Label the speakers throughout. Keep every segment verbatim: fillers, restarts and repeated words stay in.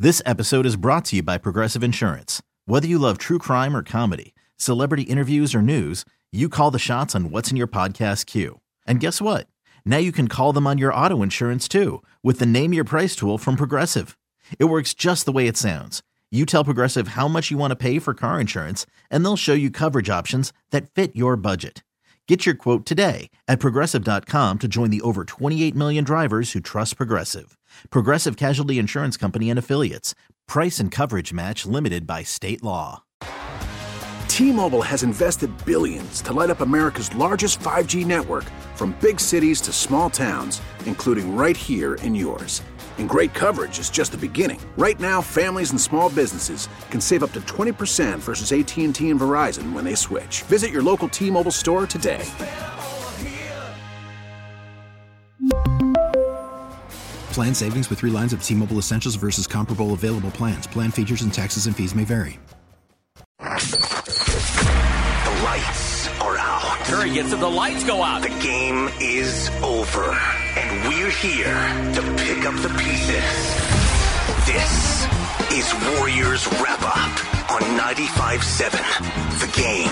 Speaker 1: This episode is brought to you by Progressive Insurance. Whether you love true crime or comedy, celebrity interviews or news, you call the shots on what's in your podcast queue. And guess what? Now you can call them on your auto insurance too with the Name Your Price tool from Progressive. It works just the way it sounds. You tell Progressive how much you want to pay for car insurance, and they'll show you coverage options that fit your budget. Get your quote today at Progressive dot com to join the over twenty-eight million drivers who trust Progressive. Progressive Casualty Insurance Company and Affiliates. Price and coverage match limited by state law.
Speaker 2: T-Mobile has invested billions to light up America's largest five G network, from big cities to small towns, including right here in yours. And great coverage is just the beginning. Right now, families and small businesses can save up to twenty percent versus A T and T and Verizon when they switch. Visit your local T-Mobile store today.
Speaker 3: Plan savings with three lines of T-Mobile Essentials versus comparable available plans. Plan features and taxes and fees may vary.
Speaker 4: The lights are out.
Speaker 5: Curry gets it. The lights go out.
Speaker 4: The game is over. And we're here to pick up the pieces. This is Warriors Wrap-Up on ninety-five point seven The Game.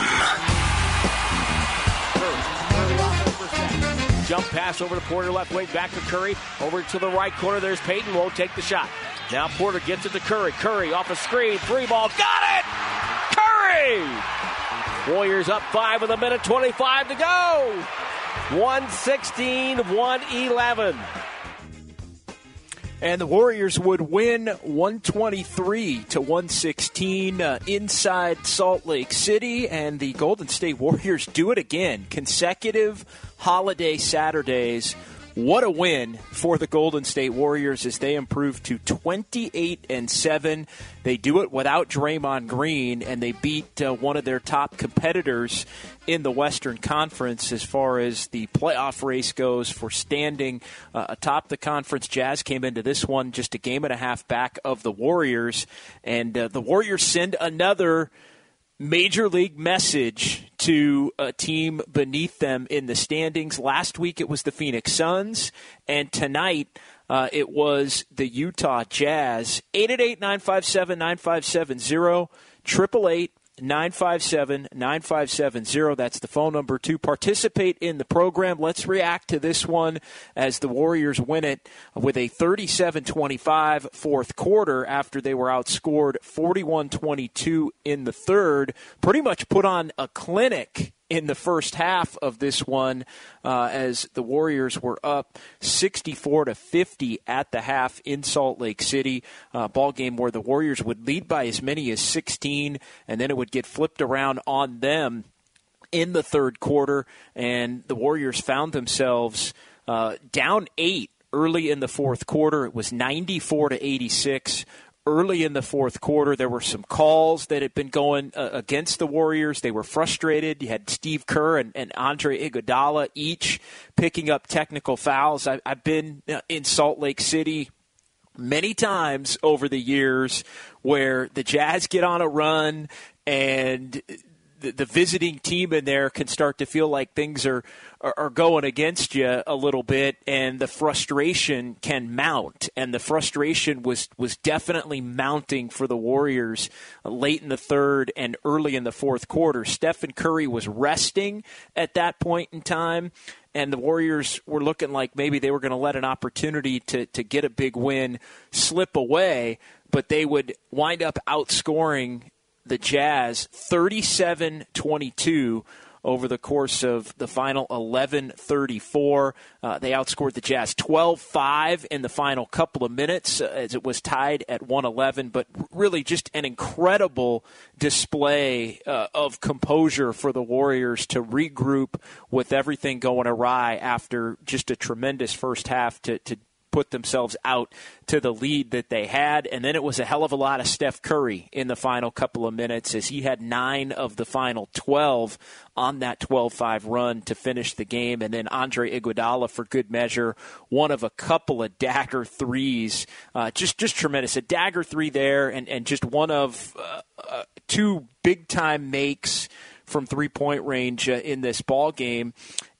Speaker 5: Jump pass over to Porter, left wing, back to Curry. Over to the right corner, there's Payton, won't take the shot. Now Porter gets it to Curry. Curry off a screen, three ball, got it! Curry! Warriors up five with a minute twenty-five to go. one sixteen, one eleven.
Speaker 6: And the Warriors would win one twenty-three to one sixteen uh, inside Salt Lake City, and the Golden State Warriors do it again. Consecutive holiday Saturdays. What a win for the Golden State Warriors as they improve to twenty-eight and seven. They do it without Draymond Green, and they beat uh, one of their top competitors in the Western Conference as far as the playoff race goes for standing uh, atop the conference. Jazz came into this one just a game and a half back of the Warriors, and uh, the Warriors send another major league message to a team beneath them in the standings. Last week it was the Phoenix Suns, and tonight uh, it was the Utah Jazz. eight eight eight, nine five seven, nine five seven zero, eight eight eight, nine five seven, nine five seven zero. That's the phone number to participate in the program. Let's react to this one as the Warriors win it with a thirty-seven twenty-five fourth quarter after they were outscored forty-one twenty-two in the third. Pretty much put on a clinic in the first half of this one uh, as the Warriors were up sixty-four to fifty at the half in Salt Lake City. Uh, ball game where the Warriors would lead by as many as sixteen, and then it would get flipped around on them in the third quarter, and the Warriors found themselves uh, down eight early in the fourth quarter. It was ninety-four to eighty-six. Early in the fourth quarter, there were some calls that had been going uh, against the Warriors. They were frustrated. You had Steve Kerr and, and Andre Iguodala each picking up technical fouls. I, I've been in Salt Lake City many times over the years where the Jazz get on a run and the, the visiting team in there can start to feel like things are, are, are going against you a little bit, and the frustration can mount. And the frustration was, was definitely mounting for the Warriors late in the third and early in the fourth quarter. Stephen Curry was resting at that point in time, and the Warriors were looking like maybe they were going to let an opportunity to, to get a big win slip away, but they would wind up outscoring the Jazz thirty-seven twenty-two over the course of the final eleven thirty-four. Uh, they outscored the Jazz twelve five in the final couple of minutes uh, as it was tied at one eleven, but really just an incredible display uh, of composure for the Warriors to regroup with everything going awry after just a tremendous first half to, to put themselves out to the lead that they had. And then it was a hell of a lot of Steph Curry in the final couple of minutes as he had nine of the final twelve on that twelve five run to finish the game. And then Andre Iguodala, for good measure, one of a couple of dagger threes. Uh, just just tremendous. A dagger three there and, and just one of uh, uh, two big-time makes from three-point range uh, in this ball game.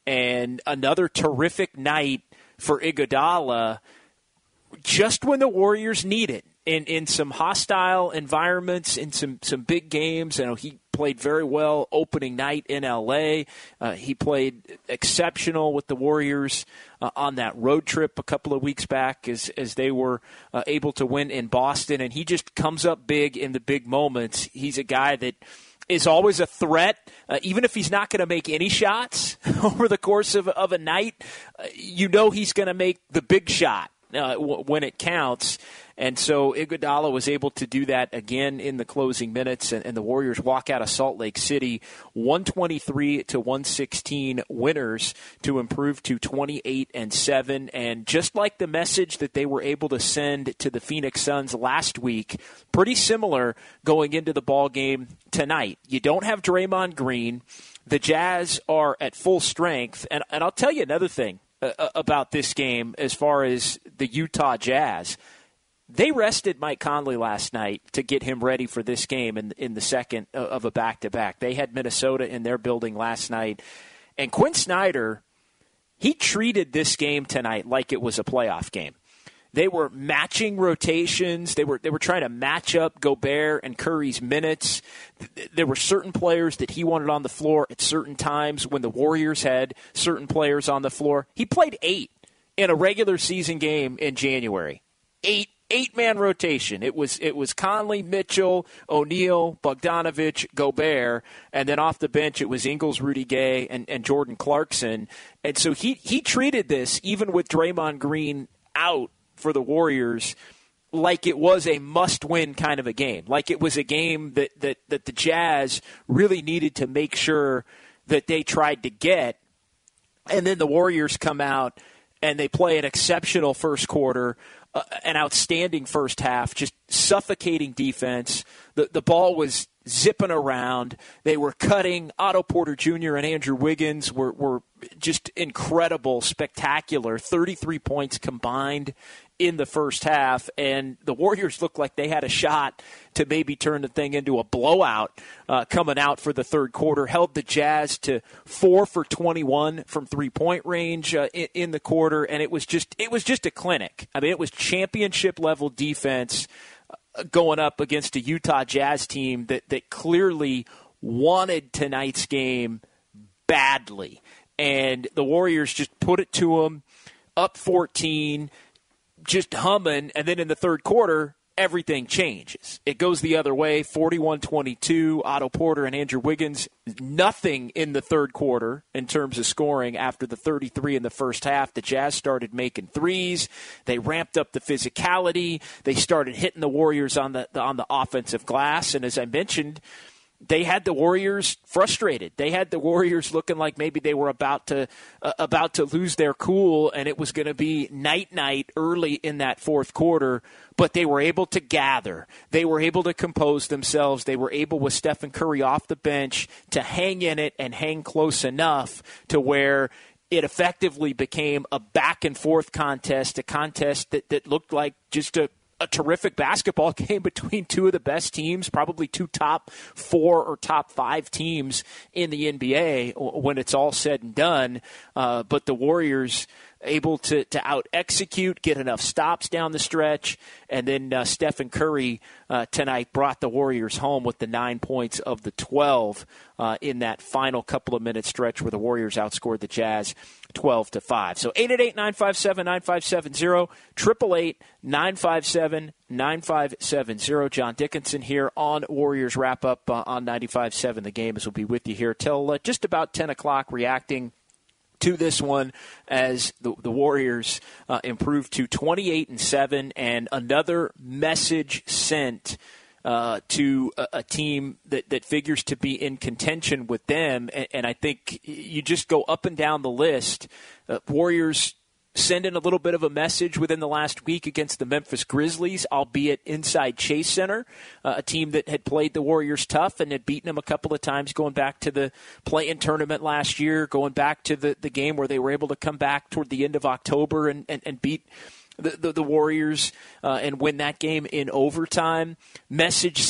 Speaker 6: And another terrific night for Iguodala just when the Warriors need it. in, in some hostile environments, in some, some big games. You know, he played very well opening night in L A. Uh, he played exceptional with the Warriors uh, on that road trip a couple of weeks back as, as they were uh, able to win in Boston. And he just comes up big in the big moments. He's a guy that is always a threat, uh, even if he's not going to make any shots over the course of, of a night. Uh, you know he's going to make the big shot uh, w- when it counts. And so Iguodala was able to do that again in the closing minutes, and, and the Warriors walk out of Salt Lake City one twenty-three to one sixteen winners to improve to twenty-eight and seven. And just like the message that they were able to send to the Phoenix Suns last week, pretty similar going into the ball game tonight. You don't have Draymond Green. The Jazz are at full strength. And, and I'll tell you another thing uh, about this game as far as the Utah Jazz. They rested Mike Conley last night to get him ready for this game in, in the second of a back-to-back. They had Minnesota in their building last night. And Quinn Snyder, he treated this game tonight like it was a playoff game. They were matching rotations. They were they were trying to match up Gobert and Curry's minutes. There were certain players that he wanted on the floor at certain times when the Warriors had certain players on the floor. He played eight in a regular season game in January. Eight. Eight-man rotation. It was it was Conley, Mitchell, O'Neal, Bogdanovich, Gobert, and then off the bench it was Ingles, Rudy Gay, and, and Jordan Clarkson. And so he, he treated this, even with Draymond Green out for the Warriors, like it was a must-win kind of a game. Like it was a game that, that, that the Jazz really needed to make sure that they tried to get. And then the Warriors come out and they play an exceptional first quarter, Uh, an outstanding first half, just suffocating defense. The the ball was zipping around. They were cutting. Otto Porter Junior and Andrew Wiggins were, were just incredible, spectacular. thirty-three points combined in the first half, and the Warriors looked like they had a shot to maybe turn the thing into a blowout uh, coming out for the third quarter. Held the Jazz to four for twenty-one from three-point range uh, in, in the quarter, and it was just it was just a clinic. I mean, it was championship-level defense uh, going up against a Utah Jazz team that, that clearly wanted tonight's game badly. And the Warriors just put it to them, up fourteen, just humming, and then in the third quarter, everything changes. It goes the other way, forty-one twenty-two, Otto Porter and Andrew Wiggins, nothing in the third quarter in terms of scoring after the thirty-three in the first half. The Jazz started making threes. They ramped up the physicality. They started hitting the Warriors on the, on the offensive glass, and as I mentioned, they had the Warriors frustrated. They had the Warriors looking like maybe they were about to uh, about to lose their cool, and it was going to be night-night early in that fourth quarter. But they were able to gather. They were able to compose themselves. They were able, with Stephen Curry off the bench, to hang in it and hang close enough to where it effectively became a back-and-forth contest, a contest that, that looked like just a a terrific basketball game between two of the best teams, probably two top four or top five teams in the N B A when it's all said and done. Uh, but the Warriors able to, to out-execute, get enough stops down the stretch, and then uh, Stephen Curry uh, tonight brought the Warriors home with the nine points of the twelve uh, in that final couple of minute stretch where the Warriors outscored the Jazz twelve to five. So eight eight eight, nine five seven, nine five seven zero, eight eight eight, nine five seven, nine five seven zero. John Dickinson here on Warriors Wrap-Up uh, on ninety-five point seven The Game, as we'll be with you here till uh, just about ten o'clock, reacting to this one as the, the Warriors uh, improve to twenty-eight and seven, and another message sent uh, to a, a team that, that figures to be in contention with them. And, and I think you just go up and down the list. Uh, Warriors send in a little bit of a message within the last week against the Memphis Grizzlies, albeit inside Chase Center, uh, a team that had played the Warriors tough and had beaten them a couple of times going back to the play-in tournament last year, going back to the, the game where they were able to come back toward the end of October and, and, and beat the, the, the Warriors uh, and win that game in overtime. Message sent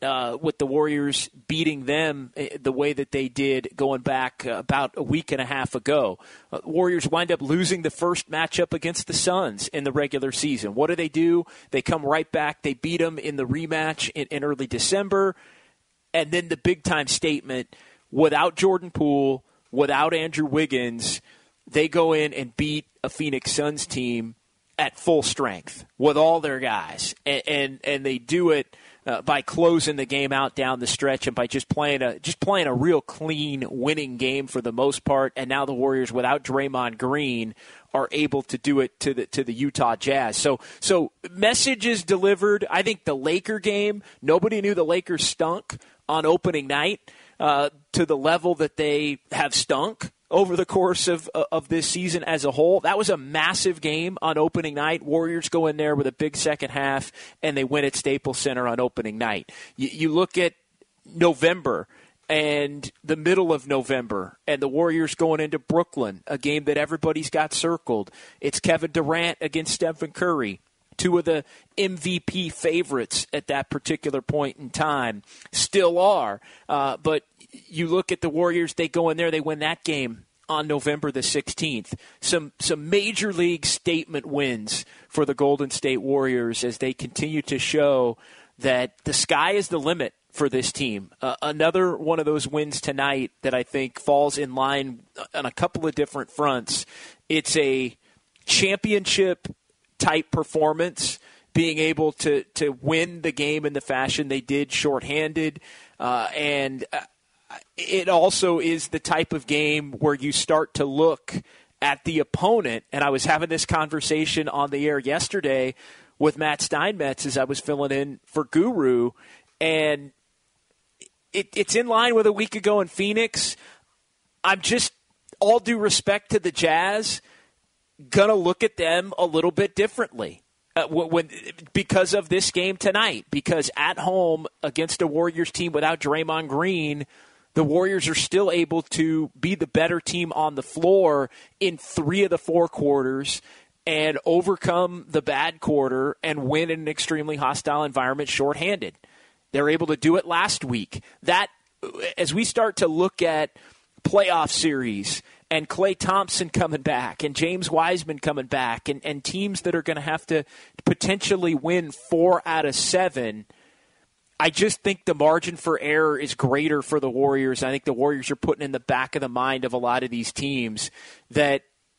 Speaker 6: uh, with the Warriors beating them the way that they did going back uh, about a week and a half ago. Uh, Warriors wind up losing the first matchup against the Suns in the regular season. What do they do? They come right back. They beat them in the rematch in, in early December. And then the big-time statement, without Jordan Poole, without Andrew Wiggins, they go in and beat a Phoenix Suns team at full strength with all their guys. And and, and they do it uh, by closing the game out down the stretch and by just playing a just playing a real clean, winning game for the most part. And now the Warriors, without Draymond Green, are able to do it to the to the Utah Jazz. So so messages delivered. I think the Laker game, nobody knew the Lakers stunk on opening night uh, to the level that they have stunk over the course of of this season as a whole. That was a massive game on opening night. Warriors go in there with a big second half, and they win at Staples Center on opening night. You, you look at November and the middle of November, and the Warriors going into Brooklyn, a game that everybody's got circled. It's Kevin Durant against Stephen Curry, two of the M V P favorites at that particular point in time, still are. Uh, but you look at the Warriors, they go in there, they win that game on November the sixteenth. Some some major league statement wins for the Golden State Warriors as they continue to show that the sky is the limit for this team. Uh, another one of those wins tonight that I think falls in line on a couple of different fronts. It's a championship-type performance, being able to, to win the game in the fashion they did shorthanded, uh, and uh, it also is the type of game where you start to look at the opponent. And I was having this conversation on the air yesterday with Matt Steinmetz as I was filling in for Guru. And it, it's in line with a week ago in Phoenix. I'm just, all due respect to the Jazz, going to look at them a little bit differently. Uh, when, because of this game tonight. Because at home against a Warriors team without Draymond Green, the Warriors are still able to be the better team on the floor in three of the four quarters and overcome the bad quarter and win in an extremely hostile environment shorthanded. They're able to do it last week. That, as we start to look at playoff series and Klay Thompson coming back and James Wiseman coming back and, and teams that are going to have to potentially win four out of seven, I just think the margin for error is greater for the Warriors. I think the Warriors are putting in the back of the mind of a lot of these teams that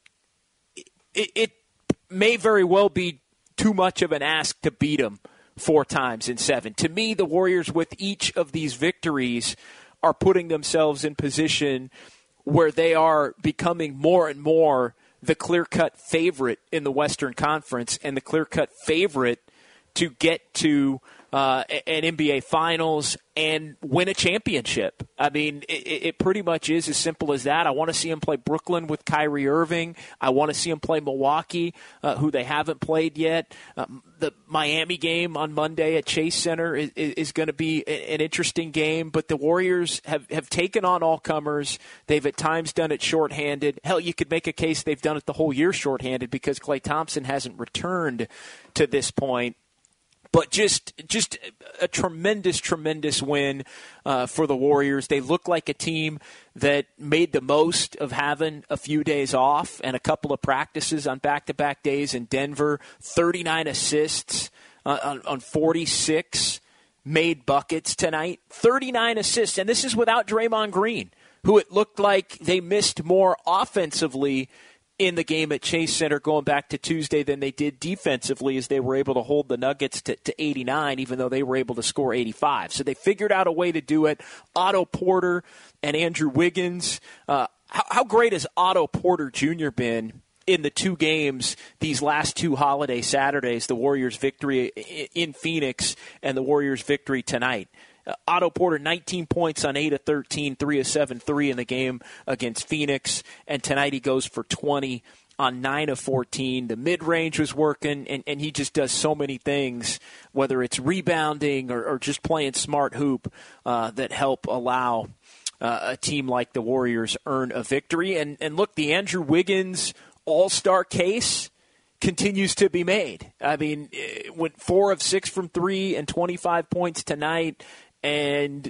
Speaker 6: it, it may very well be too much of an ask to beat them four times in seven. To me, the Warriors with each of these victories are putting themselves in position where they are becoming more and more the clear-cut favorite in the Western Conference and the clear-cut favorite to get to uh, an N B A Finals and win a championship. I mean, it, it pretty much is as simple as that. I want to see him play Brooklyn with Kyrie Irving. I want to see him play Milwaukee, uh, who they haven't played yet. Um, the Miami game on Monday at Chase Center is, is going to be an interesting game, but the Warriors have, have taken on all comers. They've at times done it shorthanded. Hell, you could make a case they've done it the whole year shorthanded because Klay Thompson hasn't returned to this point. But just just a tremendous, tremendous win uh, for the Warriors. They look like a team that made the most of having a few days off and a couple of practices on back-to-back days in Denver. thirty-nine assists uh, on, on forty-six made buckets tonight. thirty-nine assists, and this is without Draymond Green, who it looked like they missed more offensively in the game at Chase Center going back to Tuesday than they did defensively, as they were able to hold the Nuggets to, to eighty-nine, even though they were able to score eighty-five. So they figured out a way to do it. Otto Porter and Andrew Wiggins. Uh, how, how great has Otto Porter Junior been in the two games these last two holiday Saturdays, the Warriors' victory in Phoenix and the Warriors' victory tonight? Uh, Otto Porter, nineteen points on eight of thirteen, three of seven, three in the game against Phoenix. And tonight he goes for twenty on nine of fourteen. The mid-range was working, and, and he just does so many things, whether it's rebounding or, or just playing smart hoop, uh, that help allow uh, a team like the Warriors earn a victory. And, and look, the Andrew Wiggins all-star case continues to be made. I mean, went four of six from three and twenty-five points tonight. And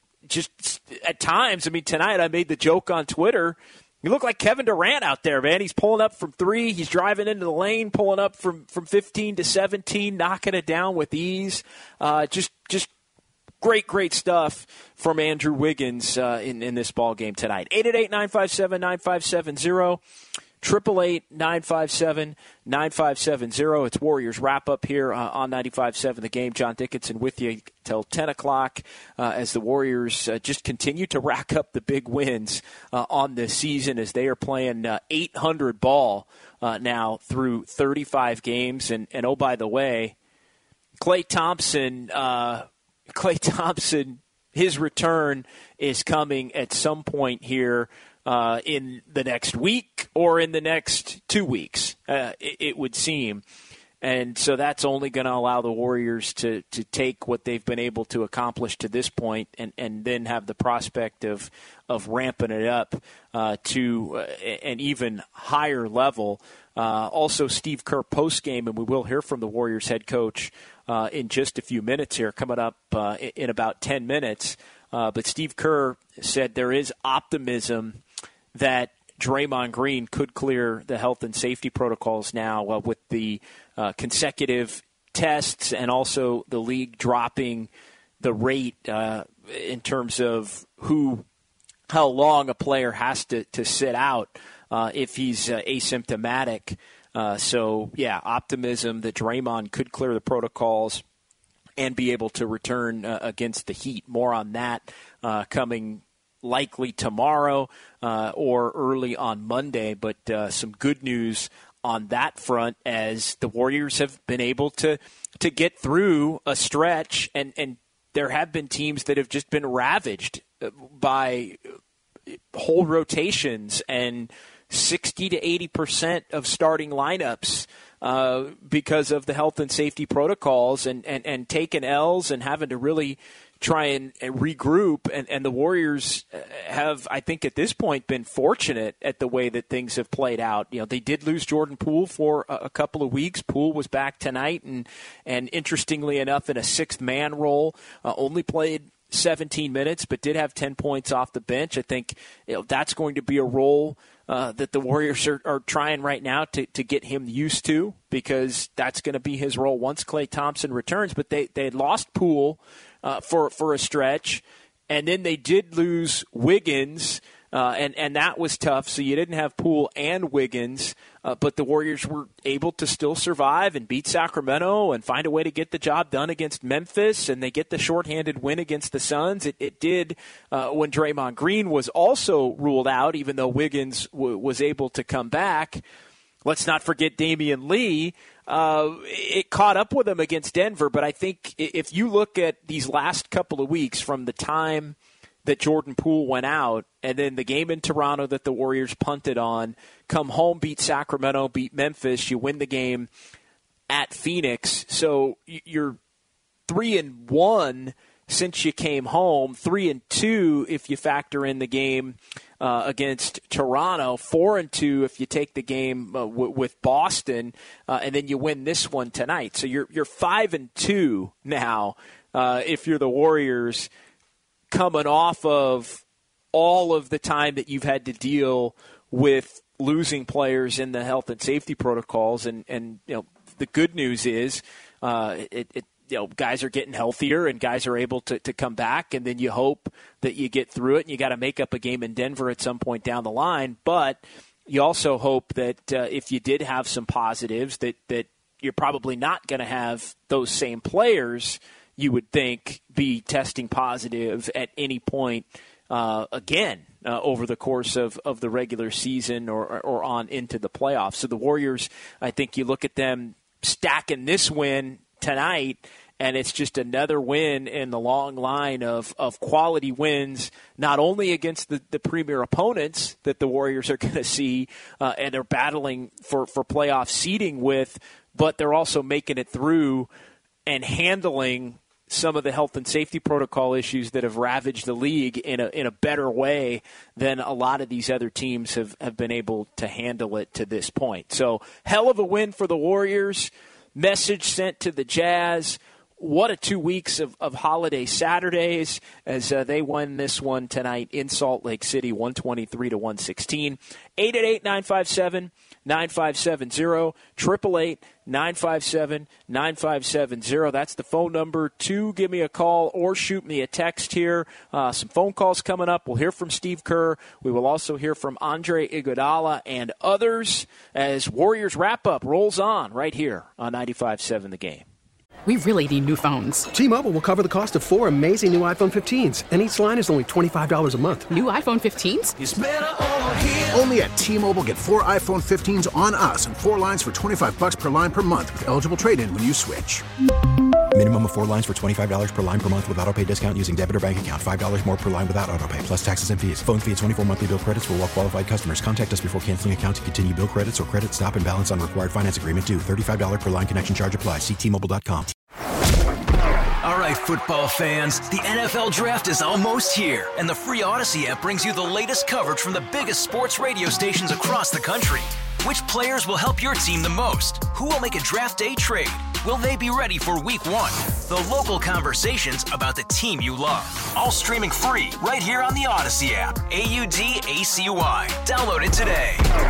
Speaker 6: just at times, I mean, tonight I made the joke on Twitter, you look like Kevin Durant out there, man. He's pulling up from three. He's driving into the lane, pulling up from, from fifteen to seventeen, knocking it down with ease. Uh, just just great, great stuff from Andrew Wiggins uh, in, in this ball game tonight. eight eight eight, nine five seven, nine five seven zero. Triple eight nine five seven nine five seven zero. It's Warriors wrap up here uh, on ninety-five point seven The Game. John Dickinson with you till ten o'clock uh, as the Warriors uh, just continue to rack up the big wins uh, on this season as they are playing uh, eight hundred ball uh, now through thirty-five games. And, and oh, by the way, Klay Thompson, uh, Klay Thompson, his return is coming at some point here Uh, in the next week or in the next two weeks, uh, it, it would seem. And so that's only going to allow the Warriors to, to take what they've been able to accomplish to this point and, and then have the prospect of, of ramping it up uh, to uh, an even higher level. Uh, also, Steve Kerr postgame, and we will hear from the Warriors head coach uh, in just a few minutes here, coming up uh, in about ten minutes. Uh, but Steve Kerr said there is optimism that Draymond Green could clear the health and safety protocols now uh, with the uh, consecutive tests and also the league dropping the rate uh, in terms of who, how long a player has to, to sit out uh, if he's uh, asymptomatic. Uh, so, yeah, optimism that Draymond could clear the protocols and be able to return uh, against the Heat. More on that uh, coming likely tomorrow uh, or early on Monday, but uh, some good news on that front as the Warriors have been able to to get through a stretch, and, and there have been teams that have just been ravaged by whole rotations and sixty to eighty percent of starting lineups uh, because of the health and safety protocols and, and, and taking L's and having to really try and, and regroup, and, and the Warriors have, I think at this point, been fortunate at the way that things have played out. You know, they did lose Jordan Poole for a, a couple of weeks. Poole was back tonight, and, and interestingly enough, in a sixth-man role, uh, only played seventeen minutes, but did have ten points off the bench. I think you know, that's going to be a role uh, that the Warriors are, are trying right now to, to get him used to, because that's going to be his role once Klay Thompson returns. But they, they had lost Poole Uh, for for a stretch, and then they did lose Wiggins, uh, and, and that was tough. So you didn't have Poole and Wiggins, uh, but the Warriors were able to still survive and beat Sacramento and find a way to get the job done against Memphis, and they get the shorthanded win against the Suns. It, it did uh, when Draymond Green was also ruled out, even though Wiggins w- was able to come back. Let's not forget Damian Lee. Uh, it caught up with him against Denver, but I think if you look at these last couple of weeks from the time that Jordan Poole went out and then the game in Toronto that the Warriors punted on, come home, beat Sacramento, beat Memphis, you win the game at Phoenix. So you're three and one since you came home, three and two if you factor in the game uh, against Toronto, four and two if you take the game uh, w- with Boston, uh, and then you win this one tonight. So you're you're five and two now uh, if you're the Warriors, coming off of all of the time that you've had to deal with losing players in the health and safety protocols, and and you know the good news is uh, it. it You know, guys are getting healthier and guys are able to, to come back, and then you hope that you get through it, and you got to make up a game in Denver at some point down the line. But you also hope that uh, if you did have some positives, that, that you're probably not going to have those same players, you would think, be testing positive at any point uh, again uh, over the course of, of the regular season or, or on into the playoffs. So the Warriors, I think you look at them stacking this win tonight, and it's just another win in the long line of, of quality wins, not only against the, the premier opponents that the Warriors are going to see uh, and they're battling for, for playoff seeding with, but they're also making it through and handling some of the health and safety protocol issues that have ravaged the league in a in a better way than a lot of these other teams have, have been able to handle it to this point. So hell of a win for the Warriors. Message sent to the Jazz. what a two weeks of, of holiday Saturdays as uh, they won this one tonight in Salt Lake City, one twenty-three to one sixteen. eight eight eight, nine five seven, nine five seven zero, eight eight eight, nine five seven, nine five seven zero. That's the phone number to give me a call or shoot me a text here. Uh, some phone calls coming up. We'll hear from Steve Kerr. We will also hear from Andre Iguodala and others as Warriors wrap-up rolls on right here on ninety-five seven The Game.
Speaker 7: We really need new phones.
Speaker 8: T-Mobile will cover the cost of four amazing new iPhone fifteens, and each line is only twenty-five dollars a month.
Speaker 7: New iPhone fifteens?
Speaker 4: It's better over here.
Speaker 2: Only at T-Mobile, get four iPhone fifteens on us and four lines for twenty-five dollars per line per month with eligible trade-in when you switch.
Speaker 3: Minimum of four lines for twenty-five dollars per line per month with autopay discount using debit or bank account. five dollars more per line without autopay, plus taxes and fees. Phone fee at twenty-four monthly bill credits for well-qualified customers. Contact us before canceling account to continue bill credits or credit stop and balance on required finance agreement due. thirty-five dollars per line connection charge applies. See T Mobile dot com.
Speaker 9: All right, football fans, the N F L Draft is almost here, and the free Odyssey app brings you the latest coverage from the biggest sports radio stations across the country. Which players will help your team the most? Who will make a draft day trade? Will they be ready for week one? The local conversations about the team you love. All streaming free right here on the Odyssey app. A U D A C Y. Download it today.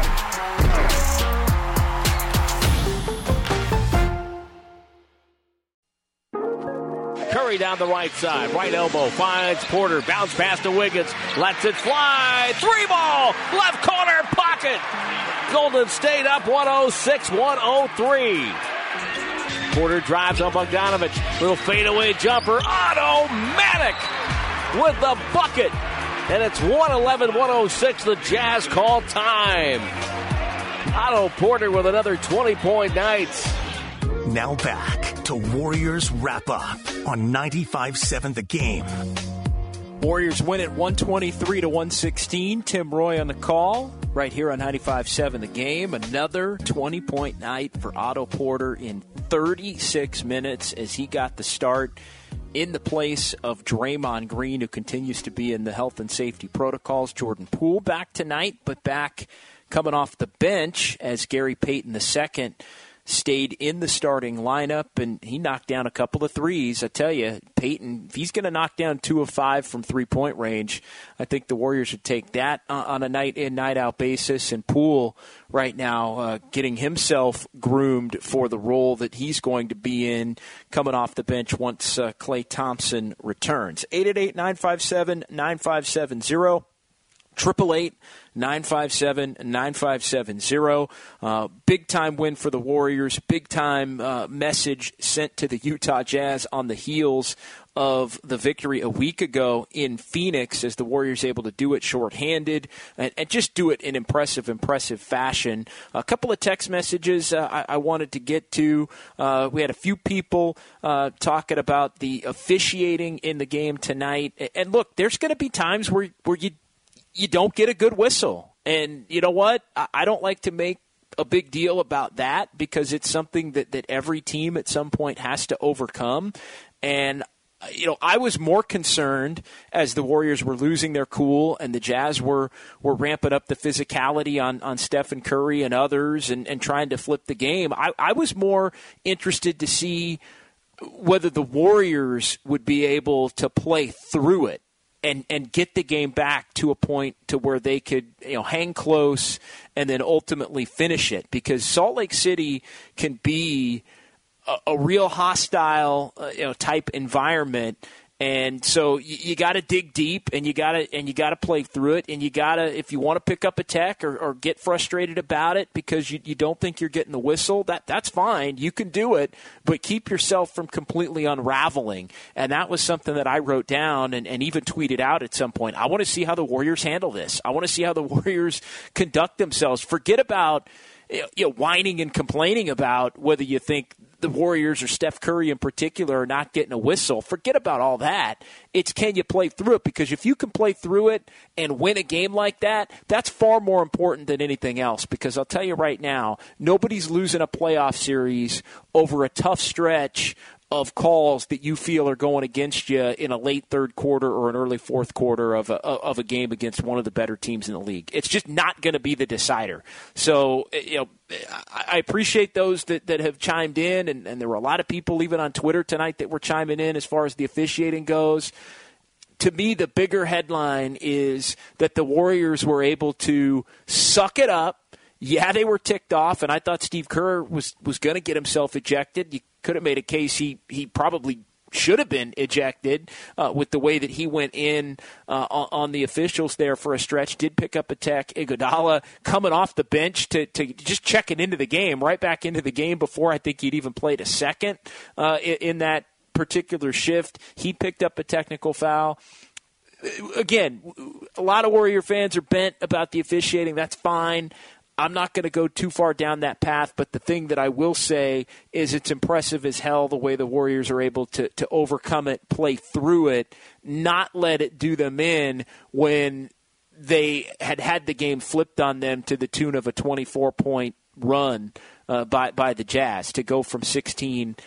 Speaker 5: Curry down the right side. Right elbow finds Porter. Bounce pass to Wiggins. Lets it fly. Three ball. Left corner pocket. Golden State up one oh six one oh three. Porter drives on Bogdanovich. Little fadeaway jumper. Automatic with the bucket. And it's one eleven one oh six. The Jazz call time. Otto Porter with another twenty-point night.
Speaker 4: Now back to Warriors Wrap-Up on ninety-five seven The Game.
Speaker 6: Warriors win it one twenty-three to one sixteen. Tim Roy on the call right here on ninety-five seven The Game. Another twenty-point night for Otto Porter in thirty-six minutes as he got the start in the place of Draymond Green, who continues to be in the health and safety protocols. Jordan Poole back tonight, but back coming off the bench as Gary Payton the second stayed in the starting lineup, and he knocked down a couple of threes. I tell you, Payton, if he's going to knock down two of five from three-point range, I think the Warriors would take that on a night-in, night-out basis. And Poole right now uh, getting himself groomed for the role that he's going to be in coming off the bench once uh, Klay Thompson returns. eight eight eight, nine five seven, nine five seven zero. Triple eight nine five seven nine five seven zero. Uh, big time win for the Warriors. Big time uh, message sent to the Utah Jazz on the heels of the victory a week ago in Phoenix, as the Warriors able to do it shorthanded and, and just do it in impressive, impressive fashion. A couple of text messages uh, I, I wanted to get to. Uh, we had a few people uh, talking about the officiating in the game tonight. And look, there's going to be times where where you you don't get a good whistle. And you know what? I don't like to make a big deal about that because it's something that, that every team at some point has to overcome. And, you know, I was more concerned as the Warriors were losing their cool and the Jazz were, were ramping up the physicality on, on Stephen Curry and others and, and trying to flip the game. I, I was more interested to see whether the Warriors would be able to play through it and and get the game back to a point to where they could, you know, hang close and then ultimately finish it. Because Salt Lake City can be a, a real hostile, uh, you know, type environment. And so you, you got to dig deep, and you got to and you got to play through it, and you got to, if you want to pick up a tech or, or get frustrated about it because you, you don't think you're getting the whistle, that that's fine. You can do it, but keep yourself from completely unraveling. And that was something that I wrote down and, and even tweeted out at some point. I want to see how the Warriors handle this. I want to see how the Warriors conduct themselves. Forget about, you know, whining and complaining about whether you think the Warriors or Steph Curry in particular are not getting a whistle. Forget about all that. It's can you play through it? Because if you can play through it and win a game like that, that's far more important than anything else. Because I'll tell you right now, nobody's losing a playoff series over a tough stretch of calls that you feel are going against you in a late third quarter or an early fourth quarter of a, of a game against one of the better teams in the league. It's just not going to be the decider. So, you know, I appreciate those that, that have chimed in, and, and there were a lot of people even on Twitter tonight that were chiming in as far as the officiating goes. To me, the bigger headline is that the Warriors were able to suck it up. Yeah, they were ticked off, and I thought Steve Kerr was, was going to get himself ejected. You could have made a case he, he probably should have been ejected uh, with the way that he went in uh, on, on the officials there for a stretch. Did pick up a tech. Iguodala coming off the bench to, to just checking into the game, right back into the game before I think he'd even played a second uh, in, in that particular shift. He picked up a technical foul. Again, a lot of Warrior fans are bent about the officiating. That's fine. I'm not going to go too far down that path, but the thing that I will say is it's impressive as hell the way the Warriors are able to, to overcome it, play through it, not let it do them in when they had had the game flipped on them to the tune of a twenty-four point run uh, by, by the Jazz to go from sixteen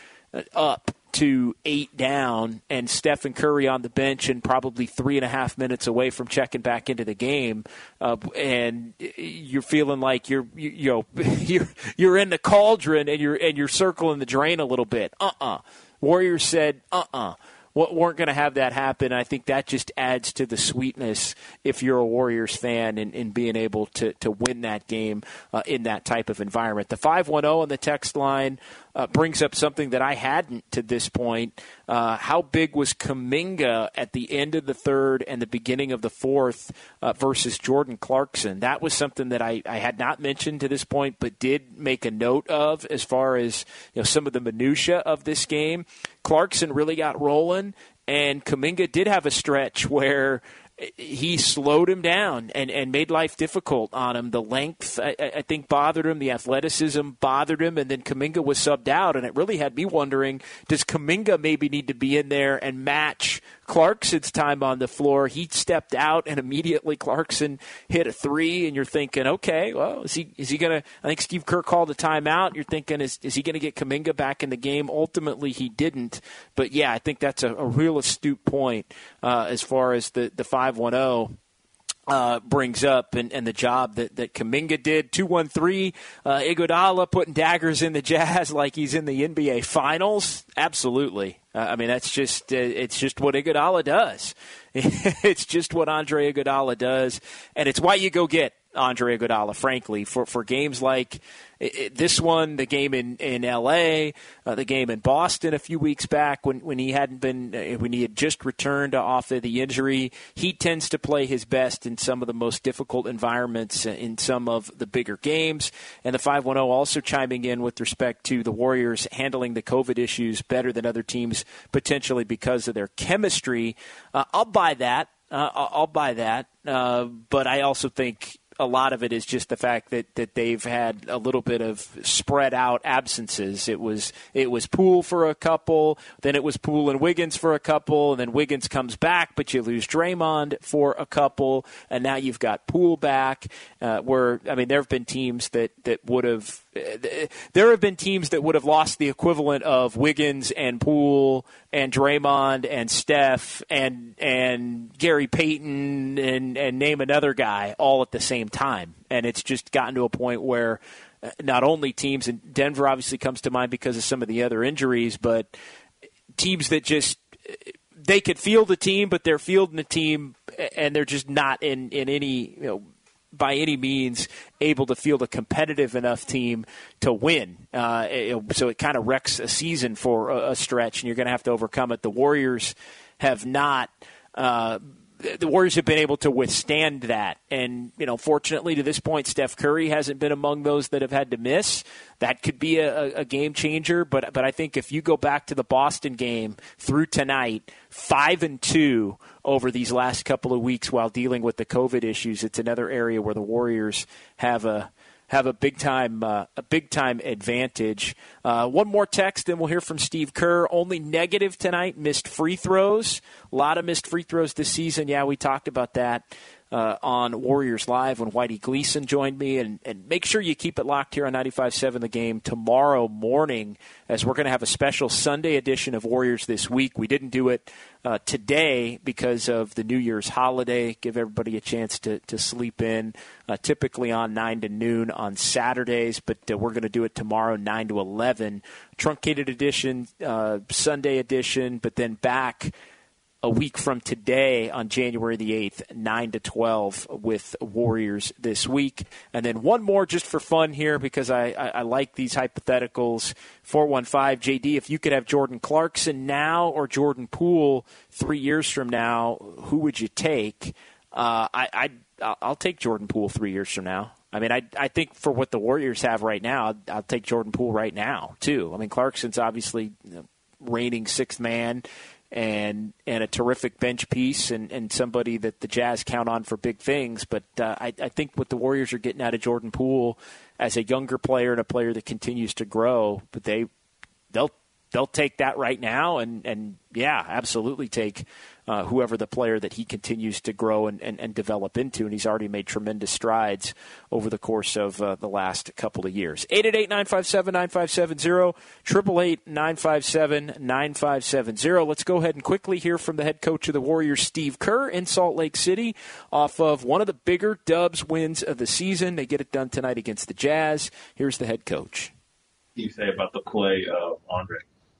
Speaker 6: up to eight down, and Stephen Curry on the bench and probably three and a half minutes away from checking back into the game, uh, and you're feeling like you're you, you know you're you're in the cauldron and you're and you're circling the drain a little bit. Uh-uh. Warriors said uh-uh. weren't going to have that happen. I think that just adds to the sweetness if you're a Warriors fan in, in being able to, to win that game uh, in that type of environment. The five one zero on the text line uh, brings up something that I hadn't to this point. Uh, how big was Kuminga at the end of the third and the beginning of the fourth uh, versus Jordan Clarkson? That was something that I, I had not mentioned to this point, but did make a note of as far as you know some of the minutia of this game. Clarkson really got rolling, and Kuminga did have a stretch where he slowed him down and, and made life difficult on him. The length, I, I think, bothered him. The athleticism bothered him. And then Kuminga was subbed out, and it really had me wondering, does Kuminga maybe need to be in there and match Clarkson's time on the floor? He stepped out, and immediately Clarkson hit a three, and you're thinking, okay, well, is he is he going to – I think Steve Kerr called a timeout. You're thinking, is, is he going to get Kuminga back in the game? Ultimately, he didn't. But, yeah, I think that's a, a real astute point uh, as far as the, the five one zero uh, brings up and, and the job that, that Kuminga did. two one three, uh, Iguodala putting daggers in the Jazz like he's in the N B A Finals. Absolutely. Uh, I mean, that's just uh, it's just what Iguodala does. It's just what Andre Iguodala does, and it's why you go get Andre Iguodala, frankly, for, for games like it, this one, the game in, in L A, uh, the game in Boston a few weeks back when, when he hadn't been, uh, when he had just returned off of the injury. He tends to play his best in some of the most difficult environments in some of the bigger games. And the five one zero also chiming in with respect to the Warriors handling the COVID issues better than other teams, potentially because of their chemistry. Uh, I'll buy that. Uh, I'll buy that. Uh, but I also think a lot of it is just the fact that, that they've had a little bit of spread out absences. It was it was Poole for a couple, then it was Poole and Wiggins for a couple, and then Wiggins comes back, but you lose Draymond for a couple, and now you've got Poole back. Uh, where I mean, there have been teams that, that would have there have been teams that would have lost the equivalent of Wiggins and Poole and Draymond and Steph and and Gary Payton and, and name another guy all at the same time. And it's just gotten to a point where not only teams, and Denver obviously comes to mind because of some of the other injuries, but teams that just they could field the team, but they're fielding the team and they're just not in, in any, you know, by any means able to field a competitive enough team to win. Uh, it, so it kind of wrecks a season for a, a stretch, and you're going to have to overcome it. The Warriors have not uh, – the Warriors have been able to withstand that. And, you know, fortunately to this point, Steph Curry hasn't been among those that have had to miss. That could be a, a game changer. But but I think if you go back to the Boston game through tonight, five and two over these last couple of weeks while dealing with the COVID issues, it's another area where the Warriors have a have a big time uh, a big time advantage. Uh, one more text, then we'll hear from Steve Kerr. Only negative tonight, missed free throws. A lot of missed free throws this season. Yeah, we talked about that. uh, on Warriors Live when Whitey Gleason joined me. And, and make sure you keep it locked here on ninety-five point seven The Game tomorrow morning, as we're going to have a special Sunday edition of Warriors This Week. We didn't do it uh, today because of the New Year's holiday. Give everybody a chance to, to sleep in, uh, typically on nine to noon on Saturdays, but uh, we're going to do it tomorrow, nine to eleven. Truncated edition, uh, Sunday edition, but then back a week from today on January the eighth, nine to twelve with Warriors This Week. And then one more just for fun here, because I, I, I like these hypotheticals. four one five, J D, if you could have Jordan Clarkson now or Jordan Poole three years from now, who would you take? Uh, I, I, I'll take Jordan Poole three years from now. I mean, I I think for what the Warriors have right now, I'll, I'll take Jordan Poole right now, too. I mean, Clarkson's obviously you know, reigning sixth man, and and a terrific bench piece, and, and somebody that the Jazz count on for big things. But uh, I, I think what the Warriors are getting out of Jordan Poole as a younger player and a player that continues to grow, but they they'll they'll take that right now, and, and yeah, absolutely take uh, whoever the player that he continues to grow and, and, and develop into, and he's already made tremendous strides over the course of uh, the last couple of years. eight eight eight, nine five seven, nine five seven zero, eight eight eight, nine five seven, nine five seven zero. Let's go ahead and quickly hear from the head coach of the Warriors, Steve Kerr, in Salt Lake City, off of one of the bigger Dubs wins of the season. They get it done tonight against the Jazz. Here's the head coach.
Speaker 10: What do you say about the play of Andre?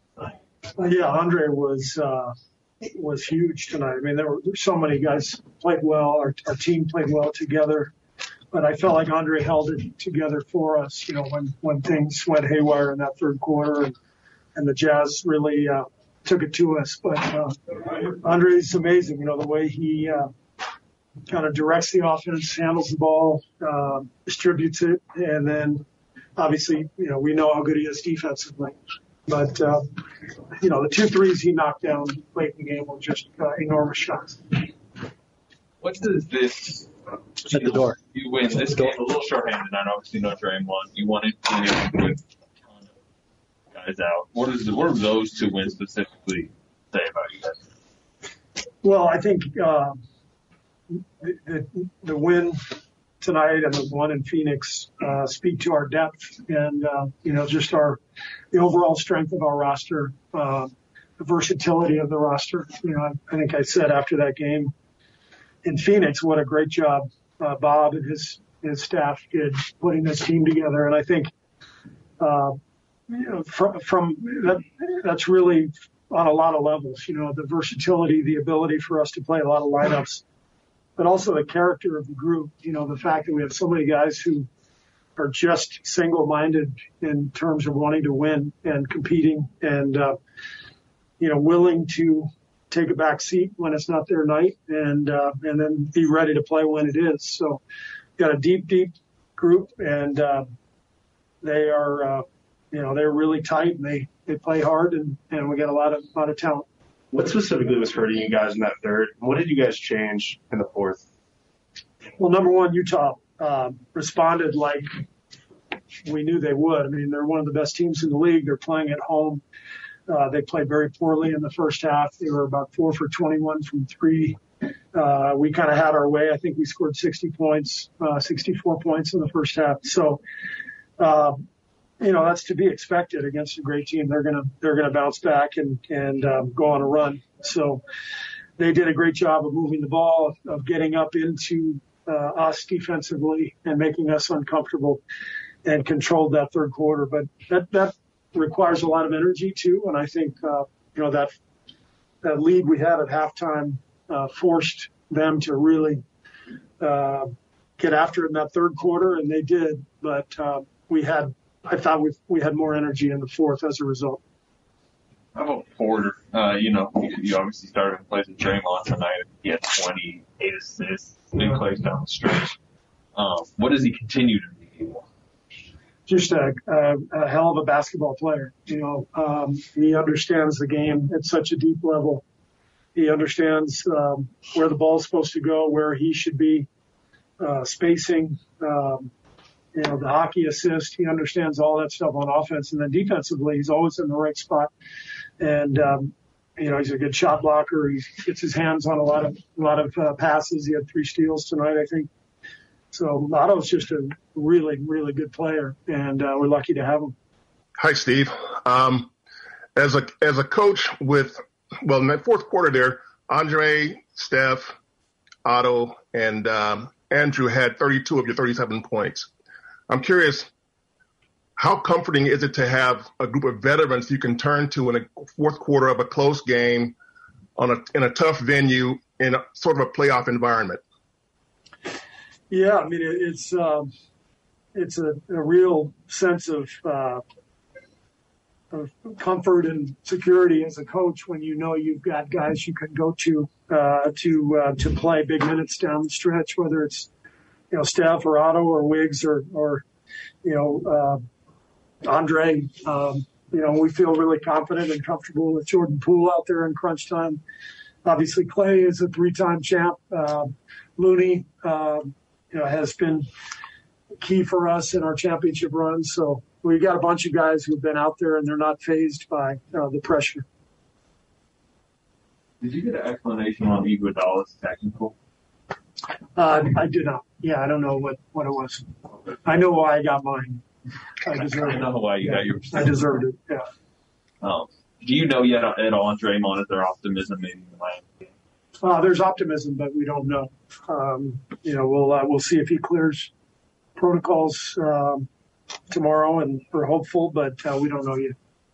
Speaker 11: Uh, yeah, Andre was uh, was huge tonight. I mean, there were so many guys played well. Our, our team played well together, but I felt like Andre held it together for us. You know, when when things went haywire in that third quarter, and and the Jazz really uh, took it to us. But uh, Andre's amazing. You know, the way he uh, kind of directs the offense, handles the ball, uh, distributes it, and then obviously, you know, we know how good he is defensively. But, uh, you know, the two threes he knocked down late in the game were just uh, enormous shots.
Speaker 10: What does this –
Speaker 11: At the door.
Speaker 10: You win this game a little shorthanded. I obviously Notre Dame won. You won it with a ton of guys out. What, is the, what do those two wins specifically say about you guys?
Speaker 11: Well, I think uh, the, the, the win tonight and the one in Phoenix uh, speak to our depth and, uh, you know, just our – the overall strength of our roster, uh, the versatility of the roster. You know, I, I think I said after that game in Phoenix, what a great job uh, Bob and his his staff did putting this team together. And I think, uh, you know, from, from that, that's really on a lot of levels. You know, the versatility, the ability for us to play a lot of lineups, but also the character of the group. You know, the fact that we have so many guys who are just single-minded in terms of wanting to win and competing and, uh, you know, willing to take a back seat when it's not their night and, uh, and then be ready to play when it is. So got a deep, deep group and, uh, they are, uh, you know, they're really tight and they, they play hard and, and we got a lot of, lot of talent.
Speaker 12: What specifically was hurting you guys in that third? What did you guys change in the fourth?
Speaker 11: Well, number one, Utah Uh, responded like we knew they would. I mean, they're one of the best teams in the league. They're playing at home. Uh, they played very poorly in the first half. They were about four for twenty-one from three. Uh, we kind of had our way. I think we scored sixty points, uh, sixty-four points in the first half. So, uh, you know, that's to be expected against a great team. They're gonna they're gonna bounce back and and um, go on a run. So they did a great job of moving the ball, of getting up into Uh, us defensively and making us uncomfortable and controlled that third quarter. But that, that requires a lot of energy too. And I think, uh, you know, that, that lead we had at halftime, uh, forced them to really, uh, get after it in that third quarter. And they did, but, uh, we had, I thought we, we had more energy in the fourth as a result.
Speaker 10: How about Porter? Uh, you know, you, you obviously started in place with Draymond tonight. He had twenty-eight assists. Big plays down the stretch. Um, what does he continue to be?
Speaker 11: Just a, a, a hell of a basketball player. You know, um, he understands the game at such a deep level. He understands um, where the ball's supposed to go, where he should be, uh, spacing, um, you know, the hockey assist. He understands all that stuff on offense. And then defensively, he's always in the right spot. And, um, you know, he's a good shot blocker. He gets his hands on a lot of a lot of uh, passes. He had three steals tonight, I think. So Otto's just a really, really good player, and uh, we're lucky to have him.
Speaker 13: Hi, Steve. Um, as a as a coach with, well, in that fourth quarter there, Andre, Steph, Otto, and um, Andrew had thirty-two of your thirty-seven points. I'm curious, how comforting is it to have a group of veterans you can turn to in a fourth quarter of a close game on a in a tough venue in a, sort of a playoff environment?
Speaker 11: Yeah, I mean, it, it's um, it's a, a real sense of, uh, of comfort and security as a coach when you know you've got guys you can go to uh, to uh, to play big minutes down the stretch, whether it's you know Steph or Otto or Wiggs or or you know uh, Andre. Um, you know, we feel really confident and comfortable with Jordan Poole out there in crunch time. Obviously, Clay is a three-time champ. Uh, Looney. Uh, You know, has been key for us in our championship run. So we got a bunch of guys who've been out there and they're not fazed by uh, the pressure.
Speaker 10: Did you get an explanation on Iguodala's technical?
Speaker 11: Uh, I did not. Yeah, I don't know what, what it was. I know why I got mine. I deserved it.
Speaker 10: I know why you
Speaker 11: yeah.
Speaker 10: got yours.
Speaker 11: I deserved it. Yeah.
Speaker 10: Um, do you know yet at all, Draymond, is there optimism in the Miami game?
Speaker 11: Uh, there's optimism, but we don't know. Um, you know, we'll uh, we'll see if he clears protocols um, tomorrow, and we're hopeful, but uh, we don't know yet.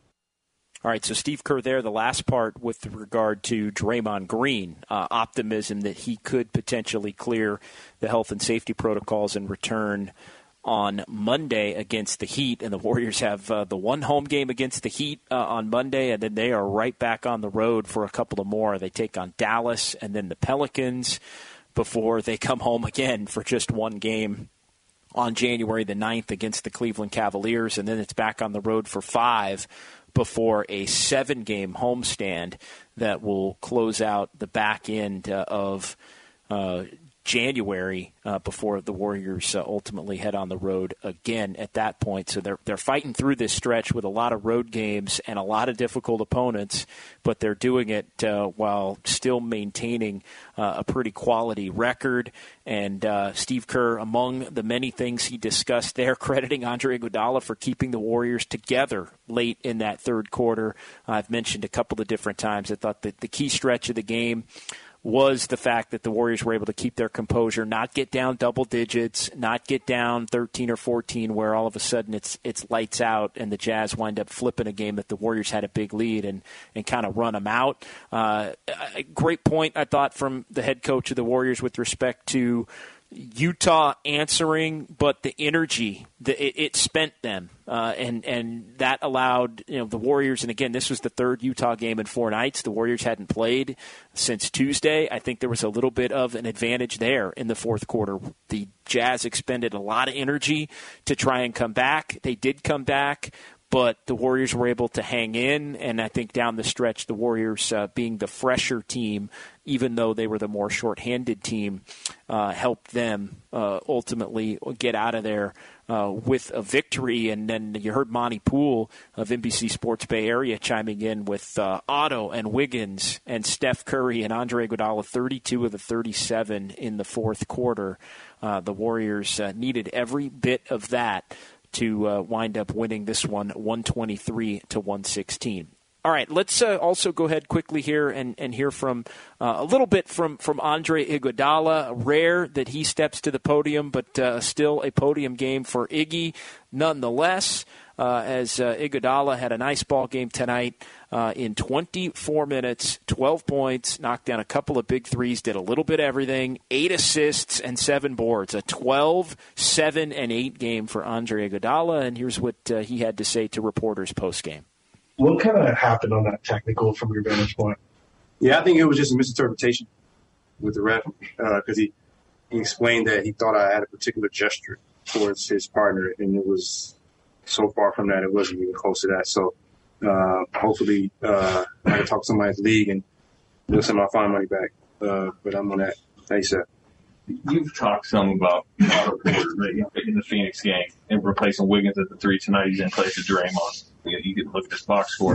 Speaker 6: All right, so Steve Kerr there, the last part with regard to Draymond Green, uh, optimism that he could potentially clear the health and safety protocols and return on Monday against the Heat, and the Warriors have uh, the one home game against the Heat uh, on Monday, and then they are right back on the road for a couple of more. They take on Dallas and then the Pelicans before they come home again for just one game on January the ninth against the Cleveland Cavaliers, and then it's back on the road for five before a seven-game homestand that will close out the back end uh, of uh January uh, before the Warriors uh, ultimately head on the road again at that point. So they're they're fighting through this stretch with a lot of road games and a lot of difficult opponents, but they're doing it uh, while still maintaining uh, a pretty quality record. And uh, Steve Kerr, among the many things he discussed there, crediting Andre Iguodala for keeping the Warriors together late in that third quarter. I've mentioned a couple of different times. I thought that the key stretch of the game was the fact that the Warriors were able to keep their composure, not get down double digits, not get down thirteen or fourteen, where all of a sudden it's it's lights out and the Jazz wind up flipping a game that the Warriors had a big lead and, and kind of run them out. Uh, a great point, I thought, from the head coach of the Warriors with respect to Utah answering, but the energy, the, it, it spent them, uh, and and that allowed you know the Warriors. And again, this was the third Utah game in four nights. The Warriors hadn't played since Tuesday. I think there was a little bit of an advantage there in the fourth quarter. The Jazz expended a lot of energy to try and come back. They did come back, but the Warriors were able to hang in, and I think down the stretch, the Warriors, uh, being the fresher team, even though they were the more shorthanded team, uh, helped them uh, ultimately get out of there uh, with a victory. And then you heard Monty Poole of N B C Sports Bay Area chiming in with uh, Otto and Wiggins and Steph Curry and Andre Iguodala, thirty-two of the thirty-seven in the fourth quarter. Uh, the Warriors uh, needed every bit of that to uh, wind up winning this one one twenty-three to one sixteen. All right, let's uh, also go ahead quickly here and, and hear from uh, a little bit from, from Andre Iguodala. Rare that he steps to the podium, but uh, still a podium game for Iggy nonetheless, uh, as uh, Iguodala had a nice ball game tonight uh, in twenty-four minutes, twelve points, knocked down a couple of big threes, did a little bit of everything, eight assists and seven boards, a twelve, seven, and eight game for Andre Iguodala. And here's what uh, he had to say to reporters post-game.
Speaker 12: What kind of happened on that technical from your vantage point?
Speaker 14: Yeah, I think it was just a misinterpretation with the ref because uh, he, he explained that he thought I had a particular gesture towards his partner, and it was so far from that, it wasn't even close to that. So uh, hopefully uh, I can talk to somebody at the league and they'll send my fine money back. Uh, but I'm on that ASAP.
Speaker 10: You've talked some about Otto Porter in the Phoenix game and replacing Wiggins at the three tonight. He's in place of Draymond. You can look at this box score. Mm-hmm.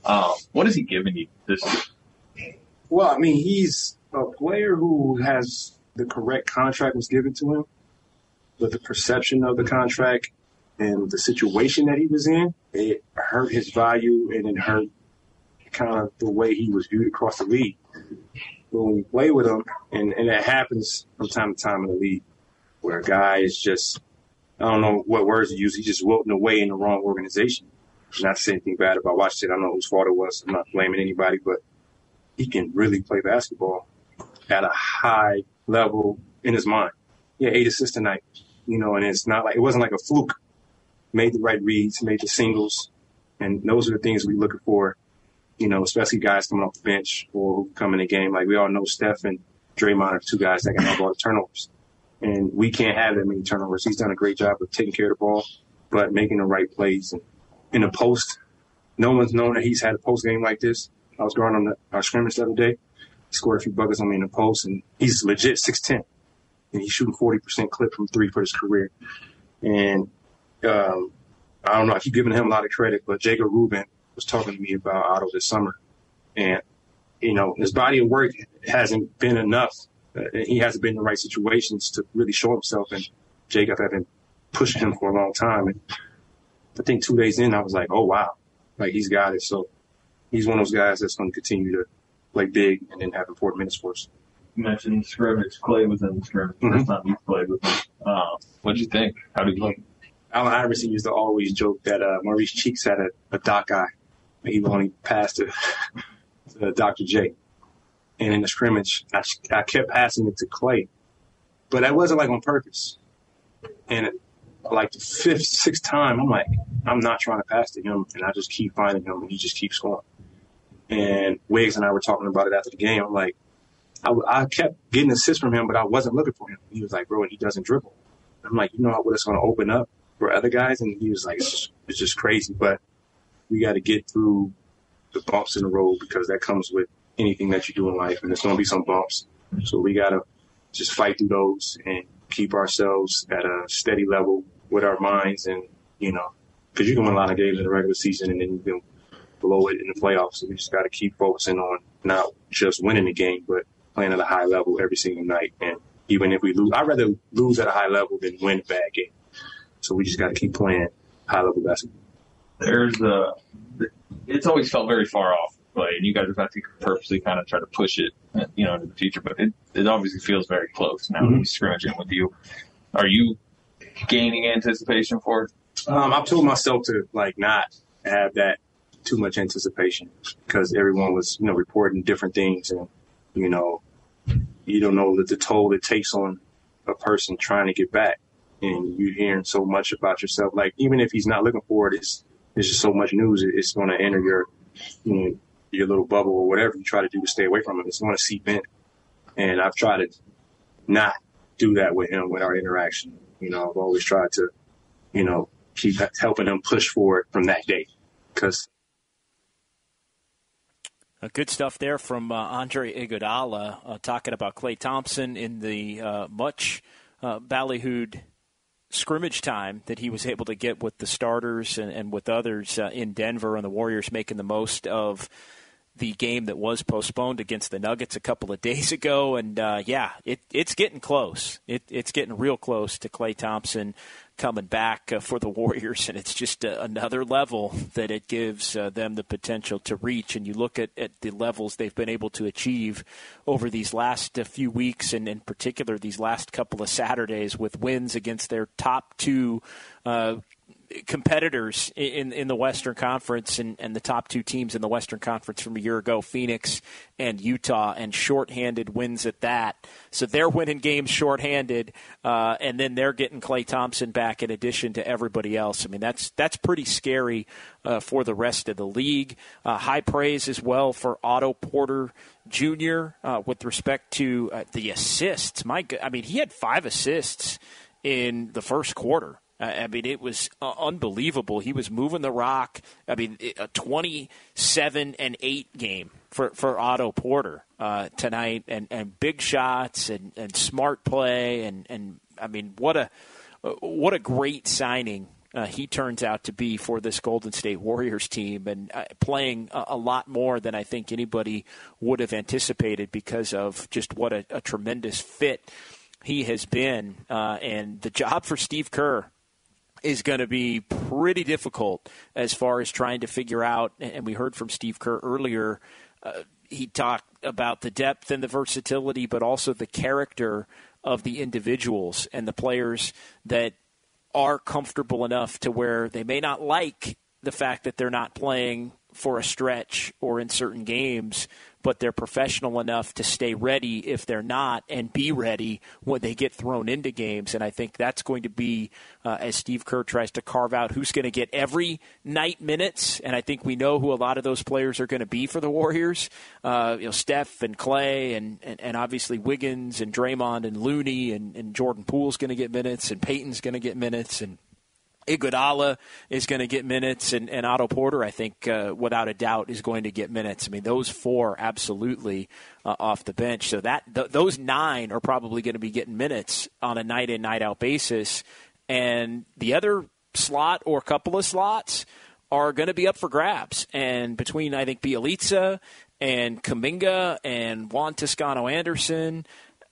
Speaker 10: Um, what has he given you this year?
Speaker 14: Well, I mean, he's a player who has the correct contract was given to him, but the perception of the contract and the situation that he was in, it hurt his value and it hurt kind of the way he was viewed across the league. But when we play with him, and, and it happens from time to time in the league, where a guy is just, I don't know what words to use, he's just wilting away in the wrong organization. Not to say anything bad about Washington. I don't know whose fault it was. I'm not blaming anybody, but he can really play basketball at a high level in his mind. Yeah, eight assists tonight, you know, and it's not like, it wasn't like a fluke. Made the right reads, made the singles, and those are the things we're looking for, you know, especially guys coming off the bench or who come in the game. Like we all know Steph and Draymond are two guys that can have all the turnovers. And we can't have that many turnovers. He's done a great job of taking care of the ball, but making the right plays. And in the post, no one's known that he's had a post game like this. I was guarding on the, our scrimmage the other day. He scored a few buckets on me in the post, and he's legit six ten. And he's shooting forty percent clip from three for his career. And um, I don't know, I keep giving him a lot of credit, but Jacob Rubin was talking to me about Otto this summer. And, you know, his body of work hasn't been enough. Uh, he hasn't been in the right situations to really show himself. And Jacob had been pushing him for a long time. And I think two days in, I was like, oh, wow, like he's got it. So he's one of those guys that's going to continue to play big and then have important minutes for us.
Speaker 10: You mentioned scrimmage. Clay was in the scrimmage.
Speaker 14: Mm-hmm.
Speaker 10: First time you played with him. Uh, what did you think? How did you like?
Speaker 14: Allen Iverson used to always joke that uh, Maurice Cheeks had a, a doc eye. He only passed to, to Doctor J. And in the scrimmage, I, I kept passing it to Clay. But that wasn't like on purpose. And it, like the fifth, sixth time, I'm like, I'm not trying to pass to him. And I just keep finding him, and he just keeps scoring. And Wiggs and I were talking about it after the game. I'm like, I, I kept getting assists from him, but I wasn't looking for him. He was like, bro, he doesn't dribble. I'm like, you know what it's going to open up for other guys? And he was like, it's just, it's just crazy. But we got to get through the bumps in the road because that comes with anything that you do in life. And there's going to be some bumps. So we got to just fight through those and keep ourselves at a steady level with our minds. And, you know, because you can win a lot of games in the regular season and then you can blow it in the playoffs. So we just got to keep focusing on not just winning the game, but playing at a high level every single night. And even if we lose, I'd rather lose at a high level than win a bad game. So we just got to keep playing high-level basketball.
Speaker 10: There's a, it's always felt very far off play, and you guys have had to purposely kind of try to push it, you know, into the future. But it, it obviously feels very close now. Mm-hmm. He's scrimmaging with you. Are you gaining anticipation for it?
Speaker 14: Um, I've told myself to like not have that too much anticipation because everyone was, you know, reporting different things, and you know, you don't know that the toll it takes on a person trying to get back. And you're hearing so much about yourself. Like, even if he's not looking for it, it's, it's just so much news. It's going to enter your, you know, your little bubble or whatever you try to do to stay away from it. It's going to seep in. And I've tried to not do that with him, with our interaction. You know, I've always tried to, you know, keep helping him push forward from that day. Because
Speaker 6: Uh, good stuff there from uh, Andre Iguodala uh, talking about Klay Thompson in the uh, much uh, ballyhooed scrimmage time that he was able to get with the starters and, and with others uh, in Denver, and the Warriors making the most of the game that was postponed against the Nuggets a couple of days ago. And, uh, yeah, it, it's getting close. It, it's getting real close to Klay Thompson coming back uh, for the Warriors, and it's just uh, another level that it gives uh, them the potential to reach. And you look at, at the levels they've been able to achieve over these last uh, few weeks, and in particular these last couple of Saturdays with wins against their top two uh competitors in in the Western Conference and, and the top two teams in the Western Conference from a year ago, Phoenix and Utah, and shorthanded wins at that. So they're winning games shorthanded, uh, and then they're getting Klay Thompson back in addition to everybody else. I mean, that's that's pretty scary uh, for the rest of the league. Uh, high praise as well for Otto Porter Junior uh, with respect to uh, the assists. My, I mean, he had five assists in the first quarter. I mean, it was uh, unbelievable. He was moving the rock. I mean, a twenty-seven and eight game for, for Otto Porter uh, tonight, and, and big shots and, and smart play, and, and I mean, what a what a great signing uh, he turns out to be for this Golden State Warriors team, and uh, playing a, a lot more than I think anybody would have anticipated because of just what a, a tremendous fit he has been. Uh, and the job for Steve Kerr is going to be pretty difficult as far as trying to figure out, and we heard from Steve Kerr earlier, uh, he talked about the depth and the versatility, but also the character of the individuals and the players that are comfortable enough to where they may not like the fact that they're not playing for a stretch or in certain games, but they're professional enough to stay ready if they're not and be ready when they get thrown into games. And I think that's going to be, uh, as Steve Kerr tries to carve out who's going to get every night minutes, and I think we know who a lot of those players are going to be for the Warriors. Uh, you know, Steph and Clay and, and, and obviously Wiggins and Draymond and Looney and, and Jordan Poole's going to get minutes and Peyton's going to get minutes and Iguodala is going to get minutes, and, and Otto Porter, I think, uh, without a doubt, is going to get minutes. I mean, those four absolutely uh, off the bench. So that th- those nine are probably going to be getting minutes on a night-in, night-out basis. And the other slot or couple of slots are going to be up for grabs. And between, I think, Bjelica and Kuminga and Juan Toscano-Anderson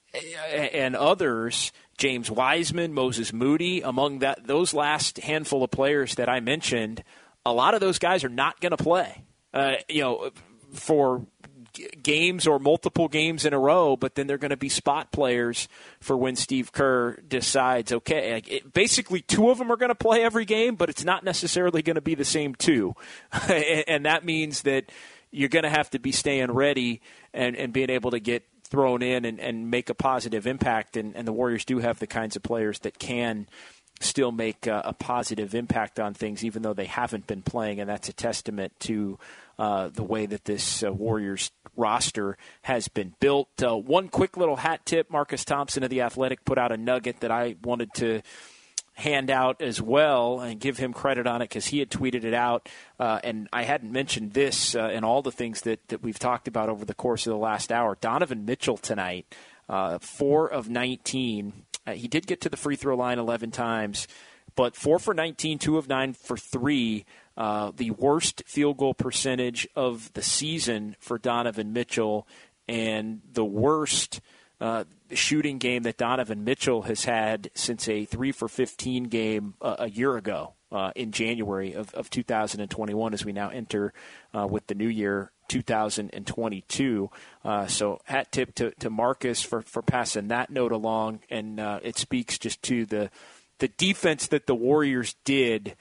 Speaker 6: and others, James Wiseman, Moses Moody, among that those last handful of players that I mentioned, a lot of those guys are not going to play, uh, you know, for g- games or multiple games in a row, but then they're going to be spot players for when Steve Kerr decides, okay, like it, basically two of them are going to play every game, but it's not necessarily going to be the same two. and, and that means that you're going to have to be staying ready and, and being able to get thrown in and, and make a positive impact, and, and the Warriors do have the kinds of players that can still make a, a positive impact on things, even though they haven't been playing, and that's a testament to uh, the way that this uh, Warriors roster has been built. Uh, one quick little hat tip, Marcus Thompson of The Athletic put out a nugget that I wanted to hand out as well and give him credit on it because he had tweeted it out, uh, and I hadn't mentioned this uh, and all the things that, that we've talked about over the course of the last hour. Donovan Mitchell tonight, uh, four of nineteen. Uh, he did get to the free throw line eleven times, but four for nineteen, two of nine for three. Uh, the worst field goal percentage of the season for Donovan Mitchell, and the worst Uh, shooting game that Donovan Mitchell has had since a three for fifteen game uh, a year ago uh, in January of, of two thousand twenty-one as we now enter uh, with the new year two thousand twenty-two. Uh, so hat tip to, to Marcus for, for passing that note along, and uh, it speaks just to the the defense that the Warriors did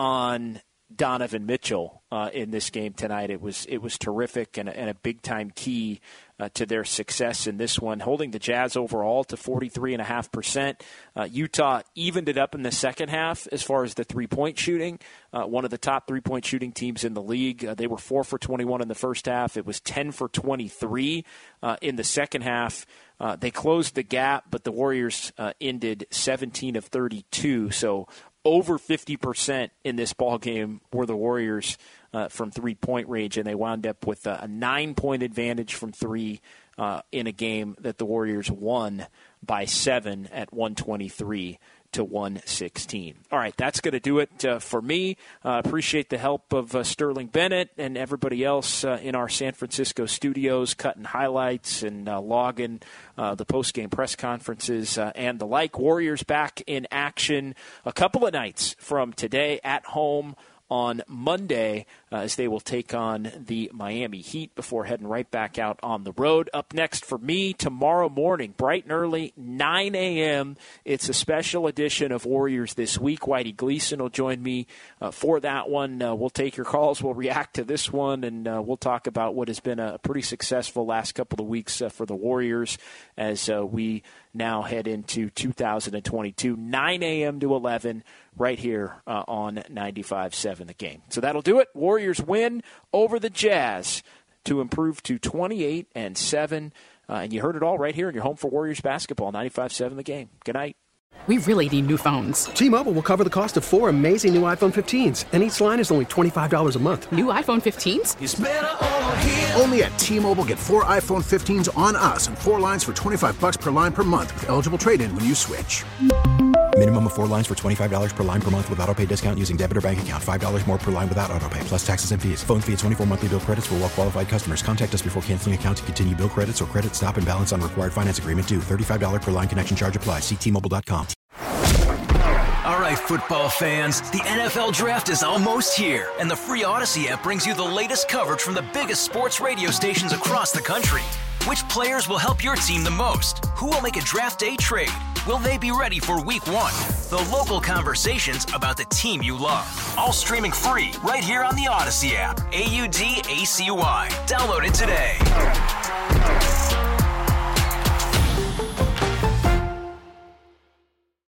Speaker 6: on Donovan Mitchell uh, in this game tonight. It was it was terrific and a, and a big-time key uh, to their success in this one, holding the Jazz overall to forty-three point five percent. Uh, Utah evened it up in the second half as far as the three-point shooting, uh, one of the top three-point shooting teams in the league. Uh, they were four for twenty-one in the first half. It was ten for twenty-three uh, in the second half. Uh, they closed the gap, but the Warriors uh, ended seventeen of thirty-two, so over fifty percent in this ball game were the Warriors uh, from three-point range, and they wound up with a, a nine-point advantage from three uh, in a game that the Warriors won by seven at one twenty-three to one sixteen. All right, that's going to do it uh, for me. Uh, appreciate the help of uh, Sterling Bennett and everybody else uh, in our San Francisco studios, cutting highlights and uh, logging uh, the post-game press conferences uh, and the like. Warriors back in action a couple of nights from today at home on Monday uh, as they will take on the Miami Heat before heading right back out on the road. Up next for me tomorrow morning, bright and early, nine a.m., it's a special edition of Warriors This Week. Whitey Gleason will join me uh, for that one. Uh, we'll take your calls. We'll react to this one, and uh, we'll talk about what has been a pretty successful last couple of weeks uh, for the Warriors as uh, we now head into two thousand twenty-two, nine a.m. to eleven, right here uh, on ninety-five point seven The Game. So that'll do it. Warriors win over the Jazz to improve to twenty-eight and seven. Uh, and you heard it all right here in your home for Warriors basketball, ninety-five point seven The Game. Good night.
Speaker 7: We really need new phones.
Speaker 8: T-Mobile will cover the cost of four amazing new iPhone fifteens, and each line is only twenty-five dollars a month.
Speaker 7: New iPhone fifteens?
Speaker 2: It's better over here. Only at T-Mobile, get four iPhone fifteens on us and four lines for twenty-five dollars per line per month with eligible trade-in when you switch.
Speaker 3: Minimum of four lines for twenty-five dollars per line per month with auto pay discount using debit or bank account. five dollars more per line without auto pay, plus taxes and fees. Phone fee at twenty-four monthly bill credits for well qualified customers. Contact us before canceling account to continue bill credits or credit stop and balance on required finance agreement due. thirty-five dollars per line connection charge applies. See T Mobile dot com.
Speaker 9: All right, football fans, the N F L Draft is almost here, and the free Odyssey app brings you the latest coverage from the biggest sports radio stations across the country. Which players will help your team the most? Who will make a draft day trade? Will they be ready for week one? The local conversations about the team you love. All streaming free right here on the Odyssey app. A U D A C Y. Download it today.